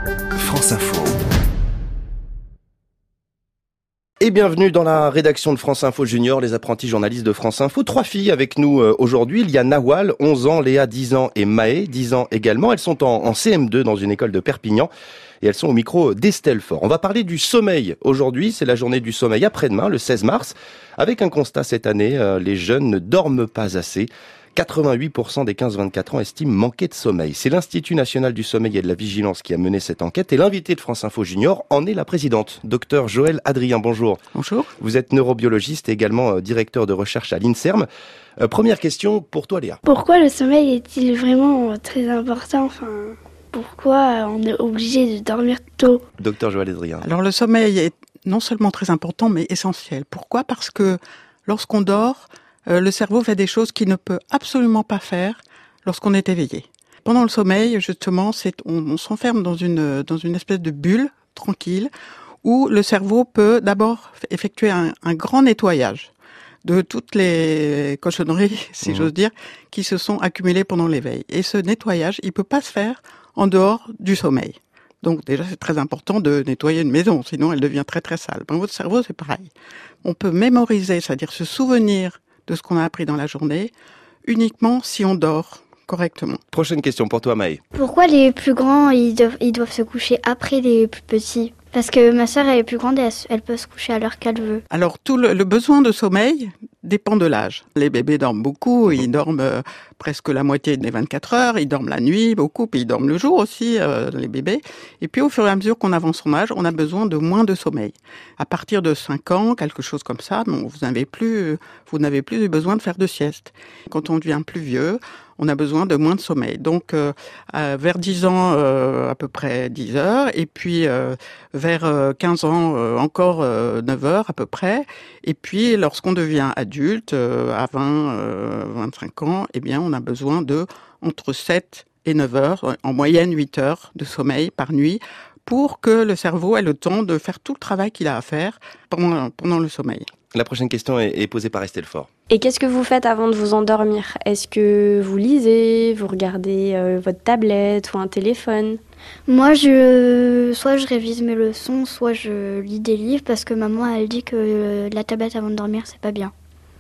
France Info. Et bienvenue dans la rédaction de France Info Junior, les apprentis journalistes de France Info. 3 filles avec nous aujourd'hui. Il y a Nawal, 11 ans, Léa, 10 ans et Maë, 10 ans également. Elles sont en CM2 dans une école de Perpignan et elles sont au micro d'Estelle Faure. On va parler du sommeil aujourd'hui. C'est la journée du sommeil après-demain, le 16 mars. Avec un constat cette année, les jeunes ne dorment pas assez. 88% des 15-24 ans estiment manquer de sommeil. C'est l'Institut national du sommeil et de la vigilance qui a mené cette enquête et l'invité de France Info Junior en est la présidente, Dr Joëlle Adrien. Bonjour. Bonjour. Vous êtes neurobiologiste et également directeur de recherche à l'INSERM. Première question pour toi, Léa. Pourquoi le sommeil est-il vraiment très important ? Pourquoi on est obligé de dormir tôt ? Dr Joëlle Adrien. Alors le sommeil est non seulement très important, mais essentiel. Pourquoi ? Parce que lorsqu'on dort, le cerveau fait des choses qu'il ne peut absolument pas faire lorsqu'on est éveillé. Pendant le sommeil, justement, on s'enferme dans une espèce de bulle tranquille où le cerveau peut d'abord effectuer un grand nettoyage de toutes les cochonneries, si j'ose dire, qui se sont accumulées pendant l'éveil. Et ce nettoyage, il peut pas se faire en dehors du sommeil. Donc déjà, c'est très important de nettoyer une maison, sinon elle devient très très sale. Dans votre cerveau, c'est pareil. On peut mémoriser, c'est-à-dire se souvenir de ce qu'on a appris dans la journée, uniquement si on dort correctement. Prochaine question pour toi, Maë. Pourquoi les plus grands, ils doivent se coucher après les plus petits ? Parce que ma sœur, elle est plus grande et elle peut se coucher à l'heure qu'elle veut. Alors, tout le besoin de sommeil dépend de l'âge. Les bébés dorment beaucoup, ils dorment presque la moitié des 24 heures, ils dorment la nuit beaucoup, puis ils dorment le jour aussi, les bébés. Et puis, au fur et à mesure qu'on avance en âge, on a besoin de moins de sommeil. À partir de 5 ans, quelque chose comme ça, bon, vous n'avez plus besoin de faire de sieste. Quand on devient plus vieux, on a besoin de moins de sommeil. Donc, vers 10 ans, à peu près 10 heures, et puis vers 15 ans, encore 9 heures à peu près. Et puis, lorsqu'on devient adulte, à 25 ans, eh bien, on a besoin de entre 7 et 9 heures, en moyenne 8 heures de sommeil par nuit, pour que le cerveau ait le temps de faire tout le travail qu'il a à faire pendant le sommeil. La prochaine question est posée par Estelle Faure. Et qu'est-ce que vous faites avant de vous endormir ? Est-ce que vous lisez, vous regardez votre tablette ou un téléphone ? Moi, soit je révise mes leçons, soit je lis des livres parce que maman, elle dit que la tablette avant de dormir, c'est pas bien.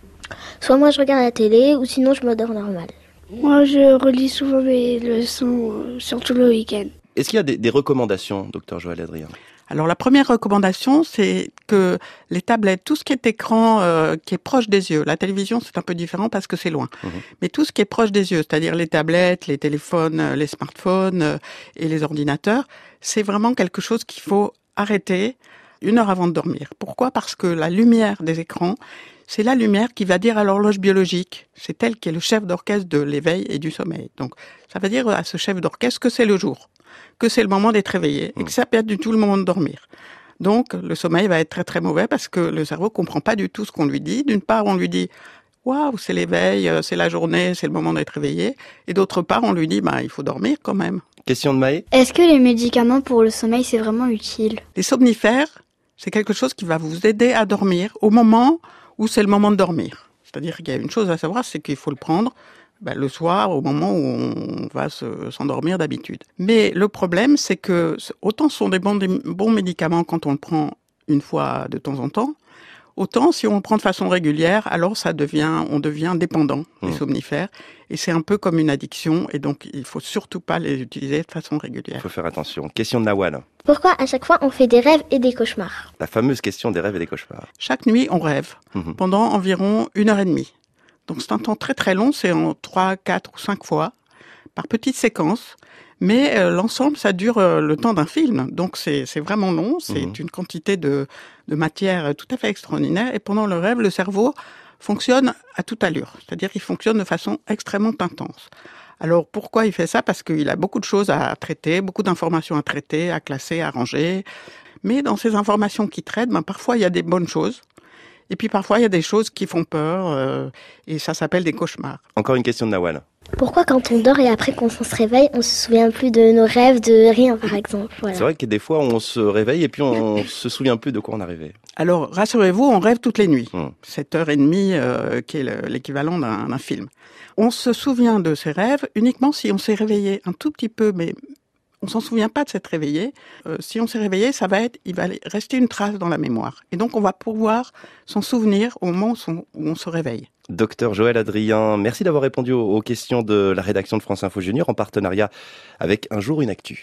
Soit moi, je regarde la télé ou sinon, je m'endors normal. Moi, je relis souvent mes leçons, surtout le week-end. Est-ce qu'il y a des recommandations, Dr Joëlle Adrien ? Alors la première recommandation, c'est que les tablettes, tout ce qui est écran qui est proche des yeux, la télévision c'est un peu différent parce que c'est loin, mais tout ce qui est proche des yeux, c'est-à-dire les tablettes, les téléphones, les smartphones et les ordinateurs, c'est vraiment quelque chose qu'il faut arrêter 1 heure avant de dormir. Pourquoi ? Parce que la lumière des écrans, c'est la lumière qui va dire à l'horloge biologique, c'est elle qui est le chef d'orchestre de l'éveil et du sommeil. Donc ça va dire à ce chef d'orchestre que c'est le jour, que c'est le moment d'être réveillé et que ça peut être du tout le moment de dormir. Donc, le sommeil va être très très mauvais parce que le cerveau comprend pas du tout ce qu'on lui dit. D'une part, on lui dit « Waouh, c'est l'éveil, c'est la journée, c'est le moment d'être réveillé ». Et d'autre part, on lui dit « il faut dormir quand même ». Question de Maë. Est-ce que les médicaments pour le sommeil, c'est vraiment utile ? Les somnifères, c'est quelque chose qui va vous aider à dormir au moment où c'est le moment de dormir. C'est-à-dire qu'il y a une chose à savoir, c'est qu'il faut le prendre le soir, au moment où on va s'endormir d'habitude. Mais le problème, c'est que autant ce sont des bons médicaments quand on le prend une fois de temps en temps, autant si on le prend de façon régulière, alors on devient dépendant des somnifères. Et c'est un peu comme une addiction, et donc il faut surtout pas les utiliser de façon régulière. Il faut faire attention. Question de Nawal. Pourquoi à chaque fois on fait des rêves et des cauchemars ? La fameuse question des rêves et des cauchemars. Chaque nuit, on rêve pendant environ 1h30. Donc c'est un temps très très long, c'est en 3, 4 ou 5 fois, par petites séquences, mais l'ensemble ça dure le temps d'un film, donc c'est vraiment long, c'est une quantité de matière tout à fait extraordinaire, et pendant le rêve, le cerveau fonctionne à toute allure, c'est-à-dire qu'il fonctionne de façon extrêmement intense. Alors pourquoi il fait ça ? Parce qu'il a beaucoup de choses à traiter, beaucoup d'informations à traiter, à classer, à ranger, mais dans ces informations qu'il traite, parfois il y a des bonnes choses, et puis parfois, il y a des choses qui font peur, et ça s'appelle des cauchemars. Encore une question de Nawal. Pourquoi quand on dort et après quand on se réveille, on se souvient plus de nos rêves, de rien par exemple ? Voilà. C'est vrai que des fois, on se réveille et puis on se souvient plus de quoi on est rêvé. Alors, rassurez-vous, on rêve toutes les nuits. 7h30, qui est l'équivalent d'un film. On se souvient de ses rêves uniquement si on s'est réveillé un tout petit peu, mais on s'en souvient pas de s'être réveillé. Si on s'est réveillé, il va rester une trace dans la mémoire. Et donc, on va pouvoir s'en souvenir au moment où on se réveille. Docteur Joël Adrien, merci d'avoir répondu aux questions de la rédaction de France Info Junior en partenariat avec Un jour une actu.